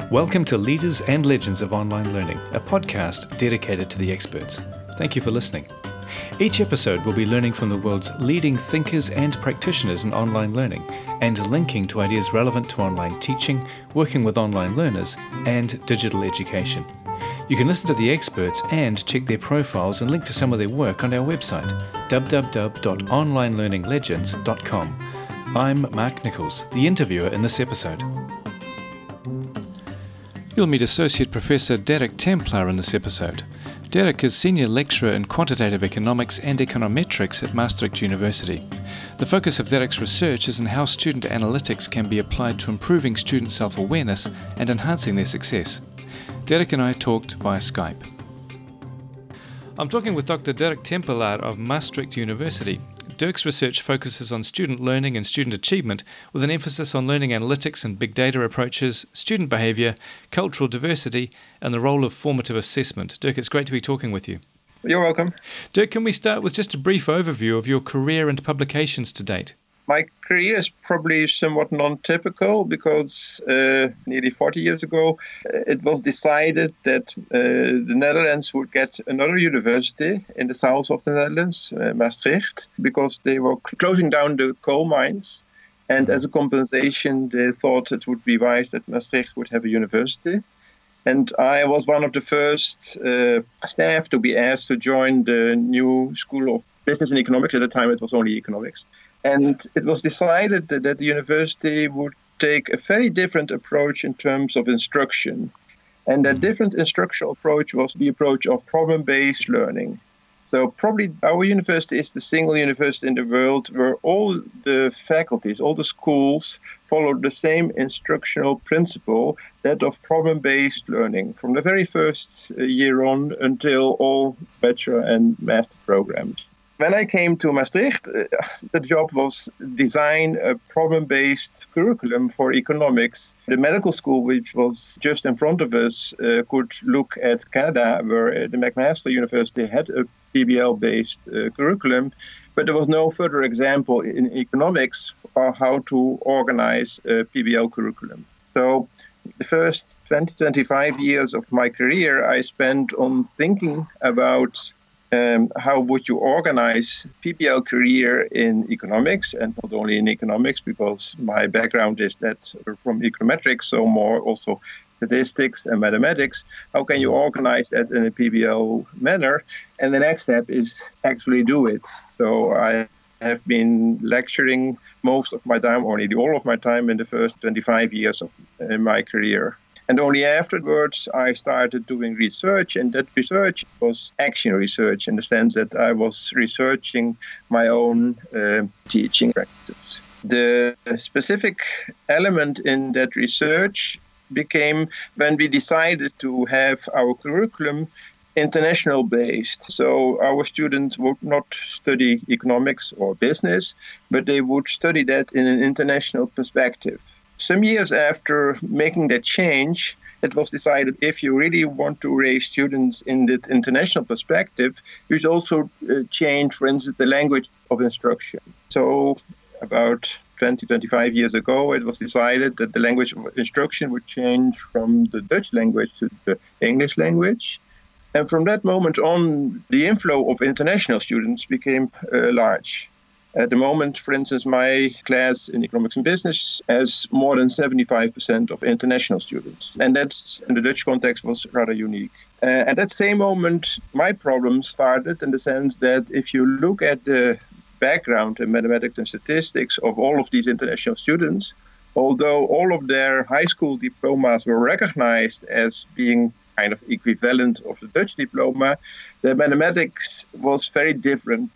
Welcome to Leaders and Legends of Online Learning, a podcast dedicated to the experts. Thank you for listening. Each episode will be learning from the world's leading thinkers and practitioners in online learning and linking to ideas relevant to online teaching, working with online learners, and digital education. You can listen to the experts and check their profiles and link to some of their work on our website, www.onlinelearninglegends.com. I'm Mark Nichols, the interviewer in this episode. You'll meet Associate Professor Derek Templar in this episode. Derek is Senior Lecturer in Quantitative Economics and Econometrics at Maastricht University. The focus of Derek's research is in how student analytics can be applied to improving student self-awareness and enhancing their success. Derek and I talked via Skype. I'm talking with Dr. Derek Templar of Maastricht University. Derek's research focuses on student learning and student achievement with an emphasis on learning analytics and big data approaches, student behaviour, cultural diversity, and the role of formative assessment. Dirk, it's great to be talking with you. You're welcome. Dirk, can we start with just a brief overview of your career and publications to date? My career is probably somewhat non-typical because nearly 40 years ago, it was decided that the Netherlands would get another university in the south of the Netherlands, Maastricht, because they were closing down the coal mines. And as a compensation, they thought it would be wise that Maastricht would have a university. And I was one of the first staff to be asked to join the new School of Business and Economics. At the time, it was only economics. And it was decided that the university would take a very different approach in terms of instruction. And that different instructional approach was the approach of problem-based learning. So probably our university is the single university in the world where all the faculties, all the schools followed the same instructional principle, that of problem-based learning, from the very first year on until all bachelor and master programs. When I came to Maastricht, the job was design a problem-based curriculum for economics. The medical school, which was just in front of us, could look at Canada, where the McMaster University had a PBL-based curriculum, but there was no further example in economics for how to organize a PBL curriculum. So the first 20-25 years of my career, I spent on thinking about how would you organize PBL career in economics, and not only in economics, because my background is that from econometrics, so more also statistics and mathematics. How can you organize that in a PBL manner? And the next step is actually do it. So I have been lecturing most of my time, or nearly all of my time, in the first 25 years of my career. And only afterwards, I started doing research, and that research was action research in the sense that I was researching my own teaching practice. The specific element in that research became when we decided to have our curriculum international based. So our students would not study economics or business, but they would study that in an international perspective. Some years after making that change, it was decided if you really want to raise students in the international perspective, you should also change, for instance, the language of instruction. So about 20-25 years ago, it was decided that the language of instruction would change from the Dutch language to the English language. And from that moment on, the inflow of international students became large. At the moment, for instance, my class in economics and business has more than 75% of international students. And that's, in the Dutch context, was rather unique. At that same moment, my problem started in the sense that if you look at the background in mathematics and statistics of all of these international students, although all of their high school diplomas were recognized as being kind of equivalent of the Dutch diploma, the mathematics was very different.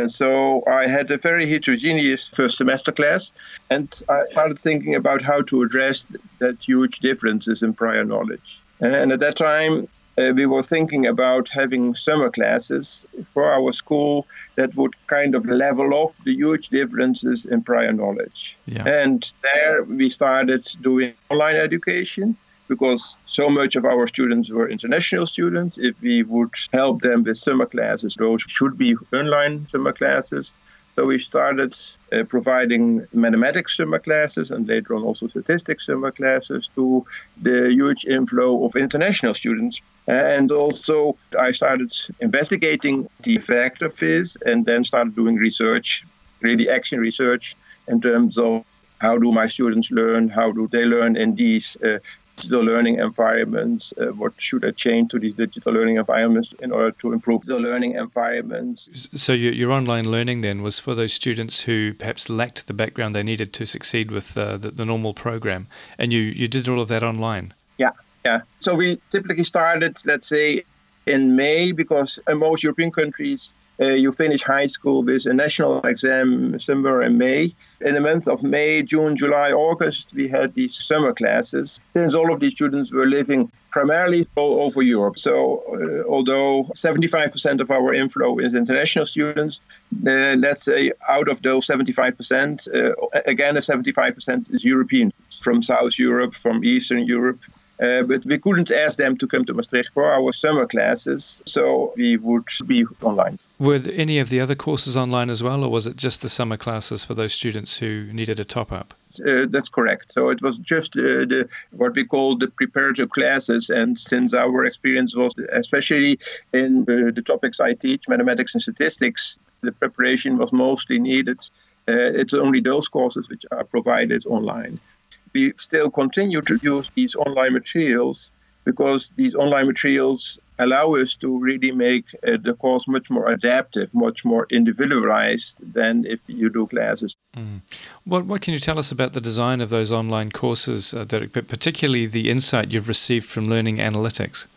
So I had a very heterogeneous first semester class, and I started thinking about how to address that huge differences in prior knowledge. And at that time, we were thinking about having summer classes for our school that would kind of level off the huge differences in prior knowledge. Yeah. And there we started doing online education, because so much of our students were international students. If we would help them with summer classes, those should be online summer classes. So we started providing mathematics summer classes and later on also statistics summer classes to the huge inflow of international students. And also I started investigating the effect of this and then started doing research, really action research in terms of how do my students learn, how do they learn in these digital learning environments, what should I change to these digital learning environments in order to improve the learning environments. So your online learning then was for those students who perhaps lacked the background they needed to succeed with the normal program, and you did all of that online? Yeah. So we typically started, let's say, in May, because in most European countries, you finish high school with a national exam somewhere in May. In the month of May, June, July, August, we had these summer classes, since all of these students were living primarily all over Europe. So although 75% of our inflow is international students, let's say out of those 75%, again, 75% is European, from South Europe, from Eastern Europe. But we couldn't ask them to come to Maastricht for our summer classes, so we would be online. Were there any of the other courses online as well, or was it just the summer classes for those students who needed a top-up? That's correct. So it was just what we call the preparative classes. And since our experience was, especially in the topics I teach, mathematics and statistics, the preparation was mostly needed. It's only those courses which are provided online. We still continue to use these online materials because these online materials allow us to really make the course much more adaptive, much more individualized than if you do classes. What can you tell us about the design of those online courses, Derek, but particularly the insight you've received from learning analytics?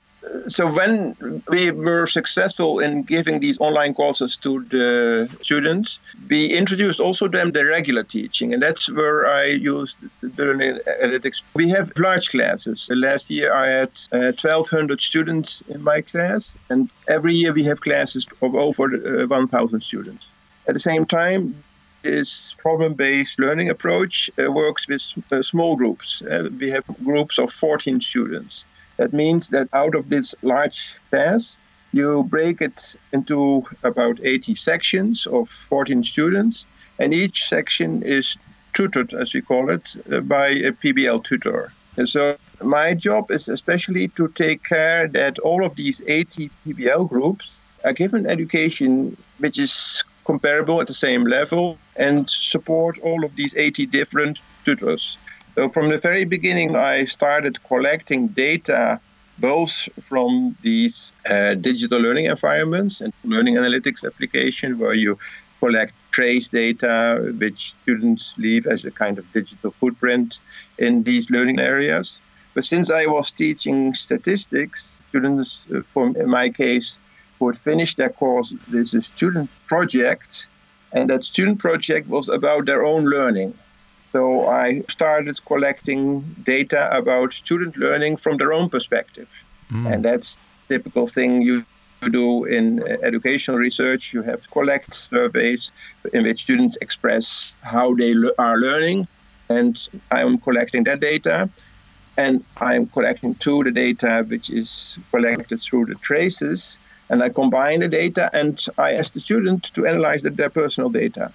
So when we were successful in giving these online courses to the students, we introduced also them the regular teaching, and that's where I used the learning analytics. We have large classes. Last year I had 1,200 students in my class, and every year we have classes of over 1,000 students. At the same time, this problem-based learning approach works with small groups. We have groups of 14 students. That means that out of this large class, you break it into about 80 sections of 14 students, and each section is tutored, as we call it, by a PBL tutor. And so my job is especially to take care that all of these 80 PBL groups are given education which is comparable at the same level and support all of these 80 different tutors. So from the very beginning, I started collecting data both from these digital learning environments and learning analytics application where you collect trace data which students leave as a kind of digital footprint in these learning areas. But since I was teaching statistics, students, in my case, would finish their course with a student project, and that student project was about their own learning. So I started collecting data about student learning from their own perspective. And that's a typical thing you do in educational research. You have collect surveys in which students express how they are learning. And I'm collecting that data. And I'm collecting too the data which is collected through the traces. And I combine the data and I ask the student to analyze their personal data.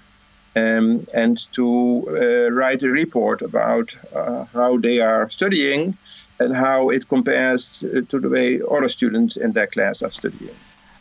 And to write a report about how they are studying and how it compares to the way other students in their class are studying.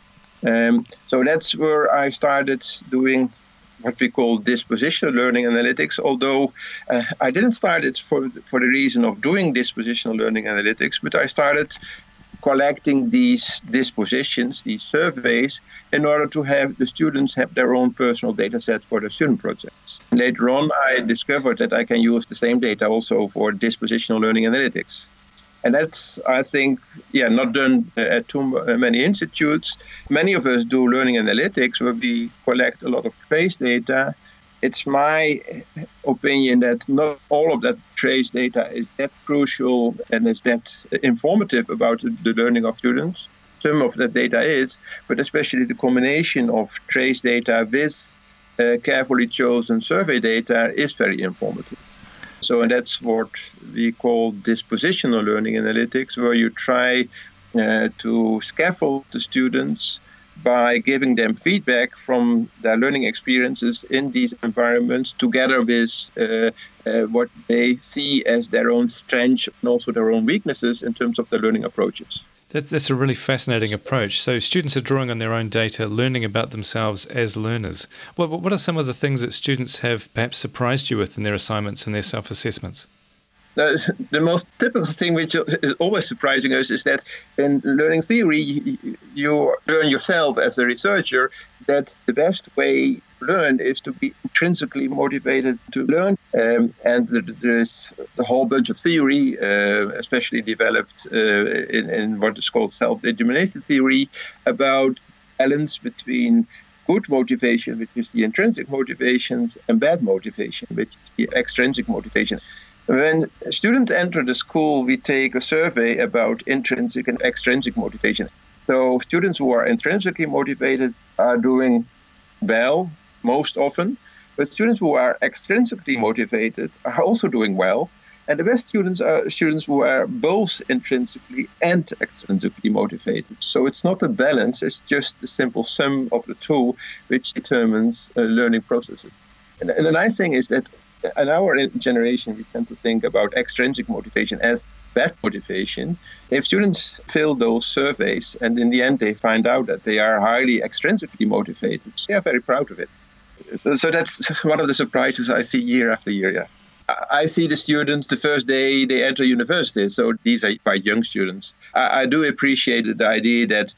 So that's where I started doing what we call dispositional learning analytics, although I didn't start it for the reason of doing dispositional learning analytics, but I started collecting these dispositions, these surveys, in order to have the students have their own personal data set for their student projects. And later on, I discovered that I can use the same data also for dispositional learning analytics. And that's, I think, not done at too many institutes. Many of us do learning analytics where we collect a lot of trace data. It's my opinion that not all of that trace data is that crucial and is that informative about the learning of students. Some of that data is, but especially the combination of trace data with carefully chosen survey data is very informative. So and that's what we call dispositional learning analytics, where you try to scaffold the students by giving them feedback from their learning experiences in these environments, together with what they see as their own strengths and also their own weaknesses in terms of their learning approaches. That's a really fascinating approach. So students are drawing on their own data, learning about themselves as learners. What are some of the things that students have perhaps surprised you with in their assignments and their self-assessments? The most typical thing which is always surprising us is that in learning theory, you learn yourself as a researcher that the best way to learn is to be intrinsically motivated to learn. And there's a whole bunch of theory, especially developed in what is called self-determination theory, about balance between good motivation, which is the intrinsic motivations, and bad motivation, which is the extrinsic motivation. When students enter the school, we take a survey about intrinsic and extrinsic motivation. So students who are intrinsically motivated are doing well most often, but students who are extrinsically motivated are also doing well. And the best students are students who are both intrinsically and extrinsically motivated. So it's not a balance, it's just the simple sum of the two which determines learning processes. And the nice thing is that in our generation, we tend to think about extrinsic motivation as bad motivation. If students fill those surveys and in the end they find out that they are highly extrinsically motivated, they are very proud of it. So that's one of the surprises I see year after year. Yeah. I see the students the first day they enter university, so these are quite young students. I do appreciate the idea that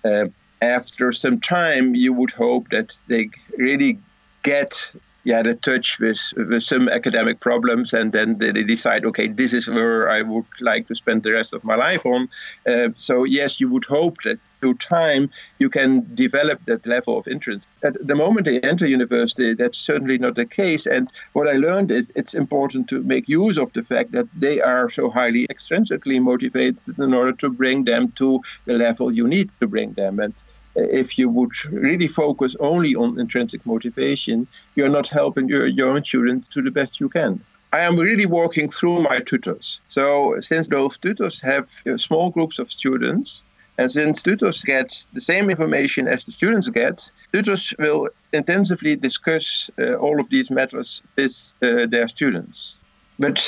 after some time you would hope that they really get the touch with some academic problems, and then they decide, okay, this is where I would like to spend the rest of my life on. So yes, you would hope that through time you can develop that level of interest. At the moment they enter university, that's certainly not the case. And what I learned is it's important to make use of the fact that they are so highly extrinsically motivated in order to bring them to the level you need to bring them. And if you would really focus only on intrinsic motivation, you're not helping your own students to the best you can. I am really working through my tutors. So since those tutors have small groups of students, and since tutors get the same information as the students get, tutors will intensively discuss all of these matters with their students. But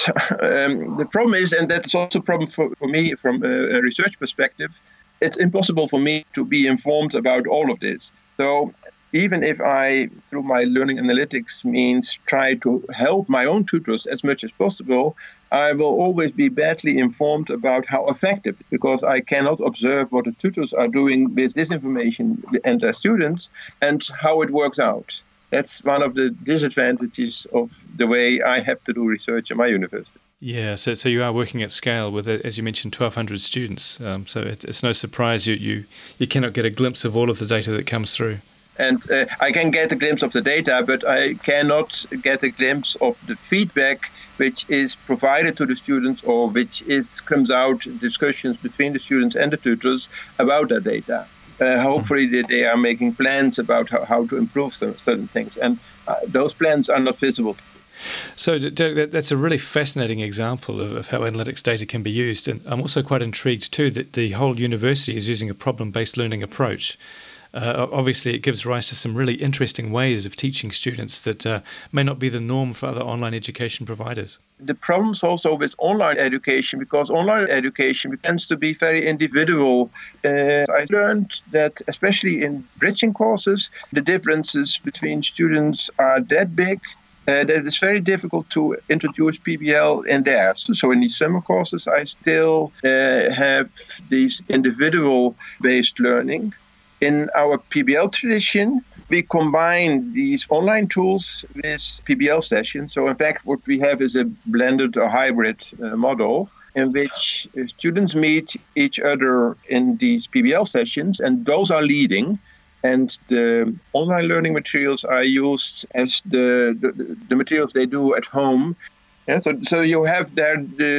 the problem is, and that's also a problem for me from a research perspective, it's impossible for me to be informed about all of this. So even if I, through my learning analytics means, try to help my own tutors as much as possible, I will always be badly informed about how effective, because I cannot observe what the tutors are doing with this information and their students and how it works out. That's one of the disadvantages of the way I have to do research in my university. Yeah, so you are working at scale with, as you mentioned, 1,200 students. So it's no surprise you cannot get a glimpse of all of the data that comes through. And I can get a glimpse of the data, but I cannot get a glimpse of the feedback which is provided to the students, or which comes out in discussions between the students and the tutors about that data. Hopefully they are making plans about how to improve certain things, and those plans are not visible. So Derek, that's a really fascinating example of how analytics data can be used. And I'm also quite intrigued too that the whole university is using a problem-based learning approach. Obviously, it gives rise to some really interesting ways of teaching students that may not be the norm for other online education providers. The problems also with online education, because online education tends to be very individual. I learned that, especially in bridging courses, the differences between students are that big that it's very difficult to introduce PBL in there. So in these summer courses, I still have these individual-based learning. In our PBL tradition, we combine these online tools with PBL sessions. So in fact, what we have is a blended or hybrid model in which students meet each other in these PBL sessions, and those are leading. And the online learning materials are used as the materials they do at home. Yeah, so you have there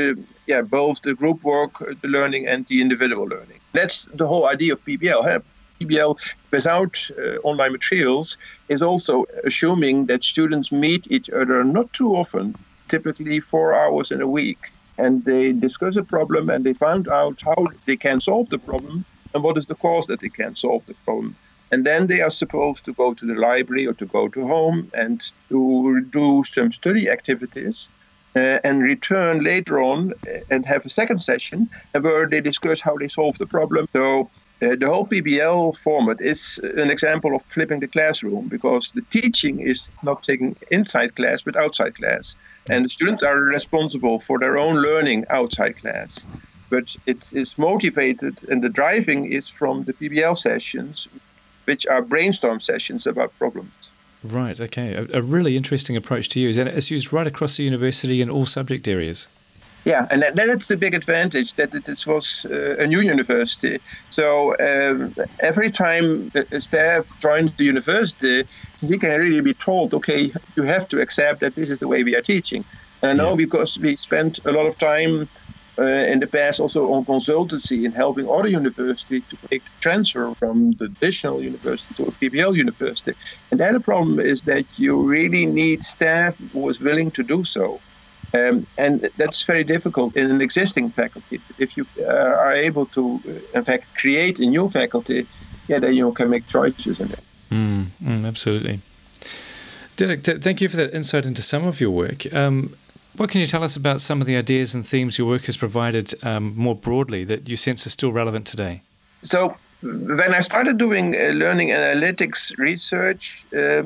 both the group work, the learning, and the individual learning. That's the whole idea of PBL. Huh? PBL without online materials is also assuming that students meet each other not too often, typically 4 hours in a week, and they discuss a problem and they find out how they can solve the problem and what is the cause that they can't solve the problem. And then they are supposed to go to the library or to go to home and to do some study activities and return later on and have a second session where they discuss how they solve the problem. So the whole PBL format is an example of flipping the classroom, because the teaching is not taken inside class but outside class. And the students are responsible for their own learning outside class. But it is motivated, and the driving is from the PBL sessions, which are brainstorm sessions about problems. Right, okay. A really interesting approach to use, and it's used right across the university in all subject areas. Yeah, and that's the big advantage, that it was a new university. So every time the staff joins the university, he can really be told, okay, you have to accept that this is the way we are teaching. And I know because we spent a lot of time in the past also on consultancy and helping other universities to make the transfer from the traditional university to a PBL university. And the other problem is that you really need staff who is willing to do so. And that's very difficult in an existing faculty. If you are able to, in fact, create a new faculty, then you can make choices in it. Absolutely. Derek, thank you for that insight into some of your work. What can you tell us about some of the ideas and themes your work has provided more broadly that you sense are still relevant today? So when I started doing learning analytics research,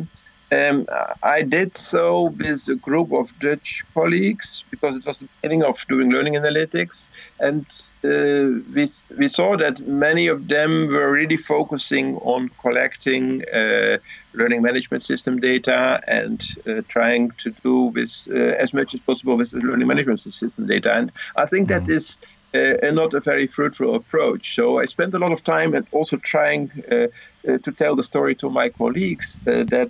I did so with a group of Dutch colleagues, because it was the beginning of doing learning analytics. And we saw that many of them were really focusing on collecting learning management system data and trying to do with as much as possible with the learning management system data. And I think that is not a very fruitful approach. So I spent a lot of time and also trying to tell the story to my colleagues that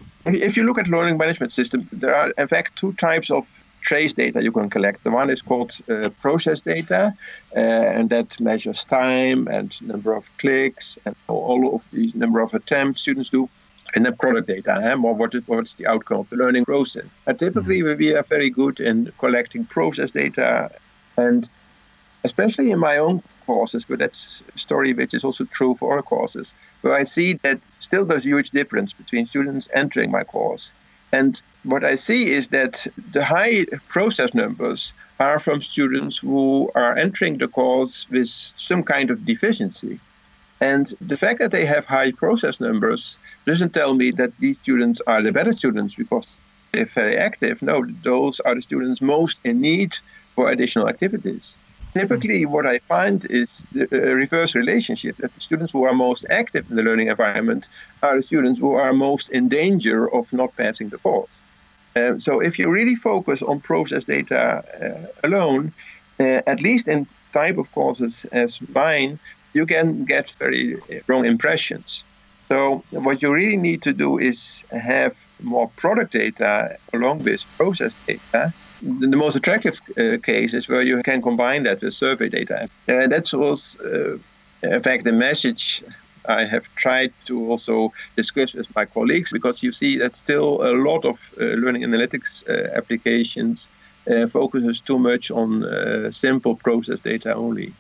if you look at learning management system, there are in fact two types of trace data you can collect. The one is called process data, and that measures time and number of clicks and all of the number of attempts students do. And then product data, what is the outcome of the learning process. And typically we are very good in collecting process data, and especially in my own courses, but that's a story which is also true for other courses, where I see that still there's a huge difference between students entering my course. And what I see is that the high process numbers are from students who are entering the course with some kind of deficiency. And the fact that they have high process numbers doesn't tell me that these students are the better students because they're very active. No, those are the students most in need for additional activities. Typically, what I find is the reverse relationship, that the students who are most active in the learning environment are the students who are most in danger of not passing the course. So if you really focus on process data alone, at least in type of courses as mine, you can get very wrong impressions. So what you really need to do is have more product data along with process data. The most attractive case is where you can combine that with survey data. That's also, in fact, the message I have tried to also discuss with my colleagues, because you see that still a lot of learning analytics applications focuses too much on simple process data only.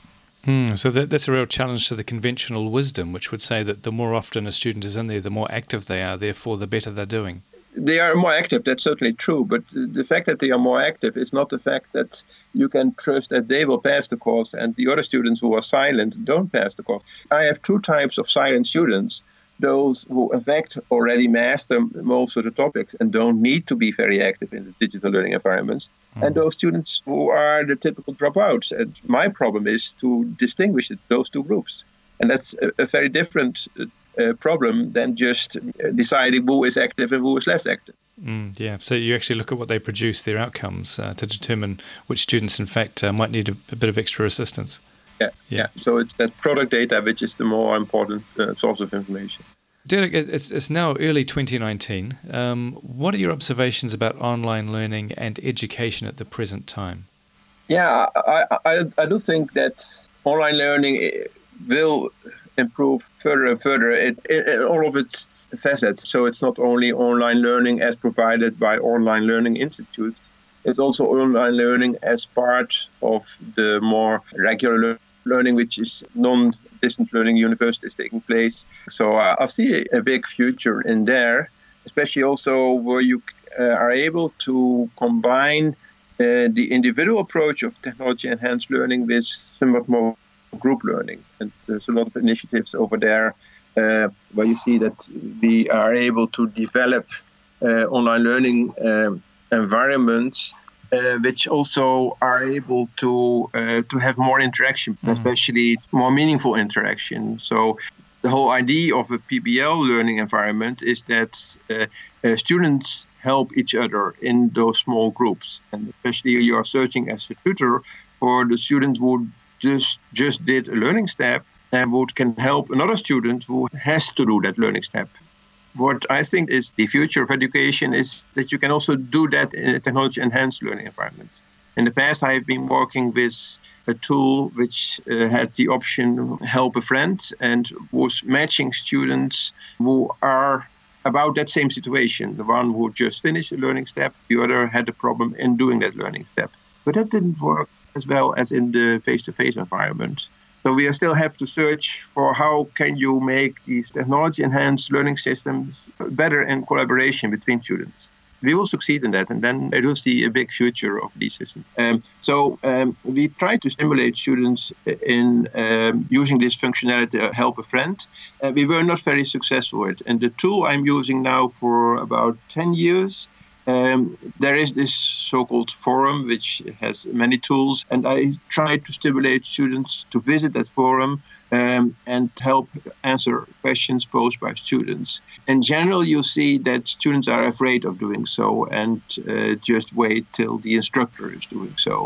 So that's a real challenge to the conventional wisdom, which would say that the more often a student is in there, the more active they are, therefore the better they're doing. They are more active, that's certainly true, but the fact that they are more active is not the fact that you can trust that they will pass the course and the other students who are silent don't pass the course. I have two types of silent students, those who in fact already master most of the topics and don't need to be very active in the digital learning environments, and those students who are the typical dropouts. And my problem is to distinguish those two groups. And that's a very different problem than just deciding who is active and who is less active. So you actually look at what they produce, their outcomes, to determine which students, in fact, might need a bit of extra assistance. Yeah. So it's that product data which is the more important source of information. Derek, it's now early 2019. What are your observations about online learning and education at the present time? Yeah, I do think that online learning will improve further and further in all of its facets. So it's not only online learning as provided by Online Learning Institute, it's also online learning as part of the more regular learning, which is distance learning universities taking place. So I see a big future in there, especially also where you are able to combine the individual approach of technology-enhanced learning with somewhat more group learning. And there's a lot of initiatives over there where you see that we are able to develop online learning environments which also are able to have more interaction, especially more meaningful interaction. So the whole idea of a PBL learning environment is that students help each other in those small groups. And especially you are searching as a tutor for the student who just did a learning step and who can help another student who has to do that learning step. What I think is the future of education is that you can also do that in a technology-enhanced learning environment. In the past, I have been working with a tool which had the option help a friend and was matching students who are about that same situation. The one who just finished a learning step, the other had a problem in doing that learning step. But that didn't work as well as in the face-to-face environment. So we still have to search for how can you make these technology-enhanced learning systems better in collaboration between students. We will succeed in that, and then I do see a big future of these systems. So we try to stimulate students in using this functionality to help a friend. We were not very successful with it. And the tool I'm using now for about 10 years, there is this so-called forum, which has many tools, and I try to stimulate students to visit that forum and help answer questions posed by students. In general, you see that students are afraid of doing so and just wait till the instructor is doing so.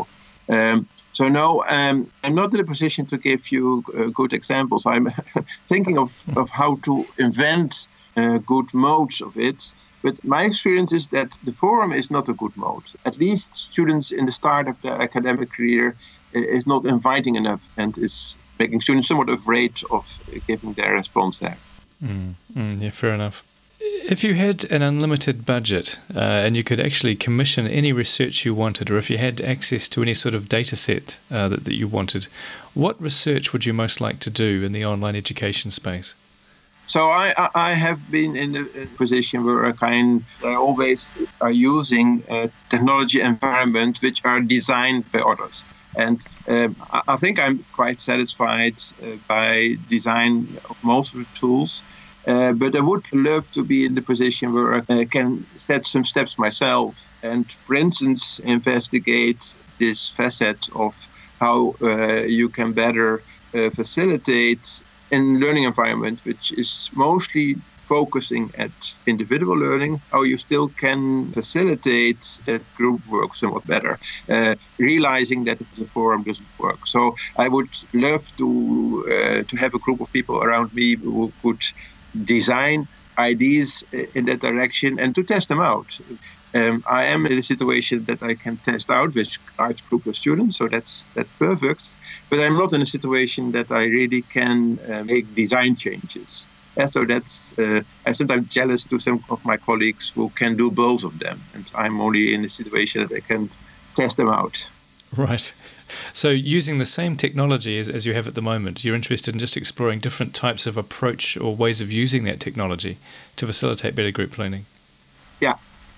So no, I'm not in a position to give you good examples. I'm thinking of how to invent good modes of it. But my experience is that the forum is not a good mode. At least students in the start of their academic career is not inviting enough and is making students somewhat afraid of giving their response there. Yeah, fair enough. If you had an unlimited budget and you could actually commission any research you wanted, or if you had access to any sort of data set that you wanted, what research would you most like to do in the online education space? So I have been in a position where I always are using technology environments which are designed by others. And I think I'm quite satisfied by design of most of the tools. But I would love to be in the position where I can set some steps myself and, for instance, investigate this facet of how you can better facilitate in learning environment, which is mostly focusing at individual learning, how you still can facilitate that group work somewhat better, realizing that if the forum doesn't work. So I would love to have a group of people around me who could design ideas in that direction and to test them out. I am in a situation that I can test out with a large group of students, so that's perfect. But I'm not in a situation that I really can make design changes. So that's I'm sometimes jealous to some of my colleagues who can do both of them, and I'm only in a situation that I can test them out. Right. So using the same technology as you have at the moment, you're interested in just exploring different types of approach or ways of using that technology to facilitate better group learning? Yeah.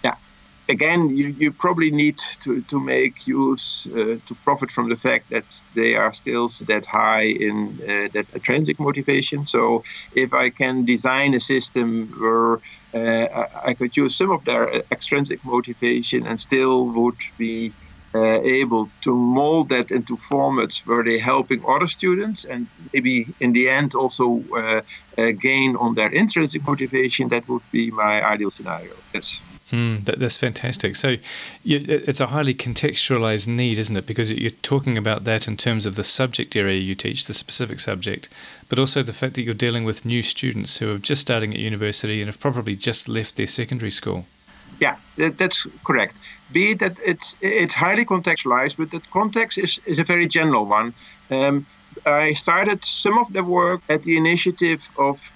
Again, you probably need to make use, to profit from the fact that they are still that high in that intrinsic motivation. So if I can design a system where I could use some of their extrinsic motivation and still would be able to mold that into formats where they're helping other students and maybe in the end also gain on their intrinsic motivation, that would be my ideal scenario. Yes. That's fantastic. So it's a highly contextualized need, isn't it? Because you're talking about that in terms of the subject area you teach, the specific subject, but also the fact that you're dealing with new students who are just starting at university and have probably just left their secondary school. Yeah, that's correct. Be it that it's highly contextualized, but that context is a very general one. I started some of the work at the initiative of,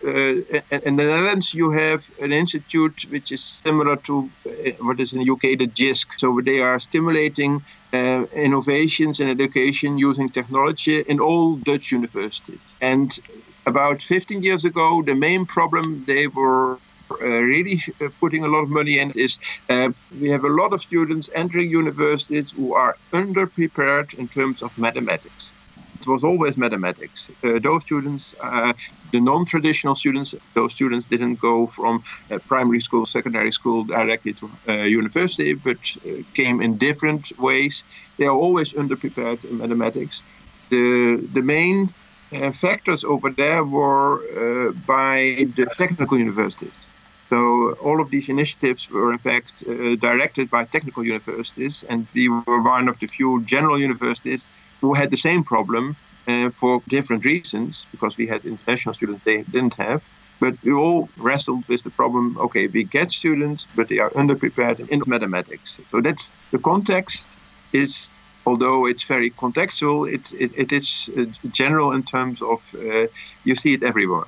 in the Netherlands, you have an institute which is similar to what is in the UK, the JISC. So they are stimulating innovations in education using technology in all Dutch universities. And about 15 years ago, the main problem they were really putting a lot of money in is we have a lot of students entering universities who are underprepared in terms of mathematics. It was always mathematics. Those students, the non-traditional students, those students didn't go from primary school, secondary school directly to university, but came in different ways. They are always underprepared in mathematics. The main factors over there were by the technical universities. So all of these initiatives were, in fact, directed by technical universities, and we were one of the few general universities who had the same problem for different reasons, because we had international students they didn't have. But we all wrestled with the problem, okay, we get students, but they are underprepared in mathematics. So that's the context is, although it's very contextual, it is general in terms of you see it everywhere.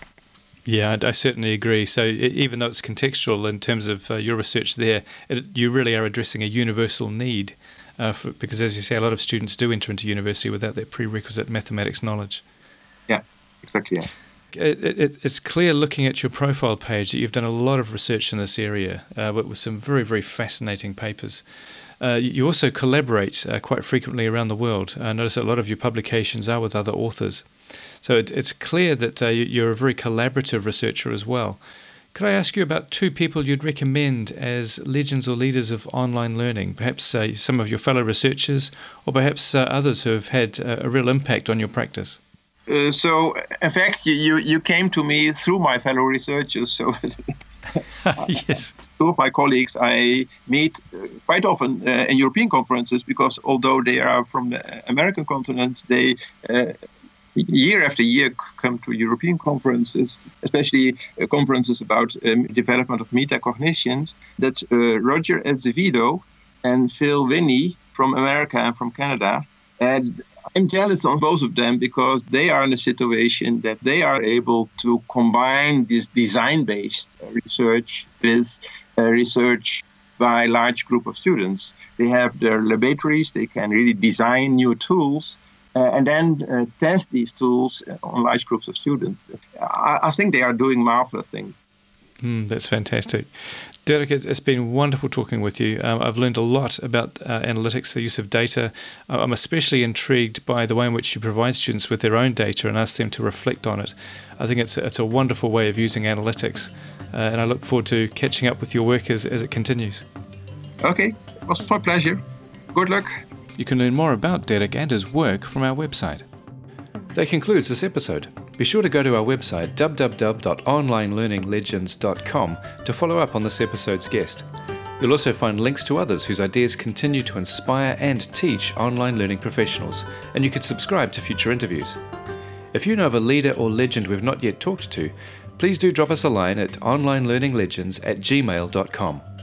Yeah, I certainly agree. So even though it's contextual in terms of your research there, you really are addressing a universal need because, as you say, a lot of students do enter into university without that prerequisite mathematics knowledge. Yeah, exactly. Yeah. It's clear looking at your profile page that you've done a lot of research in this area with some very, very fascinating papers. You also collaborate quite frequently around the world. I notice that a lot of your publications are with other authors. So it's clear that you're a very collaborative researcher as well. Could I ask you about two people you'd recommend as legends or leaders of online learning? Perhaps some of your fellow researchers, or perhaps others who have had a real impact on your practice? So, in fact, you came to me through my fellow researchers. So, yes. Two of my colleagues I meet quite often in European conferences, because although they are from the American continent, they year after year come to European conferences, especially conferences about development of metacognitions. That's Roger Azevedo and Phil Winnie from America and from Canada. And I'm jealous on both of them because they are in a situation that they are able to combine this design-based research with research by a large group of students. They have their laboratories, they can really design new tools and then test these tools on large groups of students. I think they are doing marvelous things. That's fantastic. Derek, it's been wonderful talking with you. I've learned a lot about analytics, the use of data. I'm especially intrigued by the way in which you provide students with their own data and ask them to reflect on it. I think it's a wonderful way of using analytics, and I look forward to catching up with your work as it continues. Okay, it was my pleasure. Good luck. You can learn more about Derek and his work from our website. That concludes this episode. Be sure to go to our website www.onlinelearninglegends.com to follow up on this episode's guest. You'll also find links to others whose ideas continue to inspire and teach online learning professionals, and you can subscribe to future interviews. If you know of a leader or legend we've not yet talked to, please do drop us a line at onlinelearninglegends@gmail.com.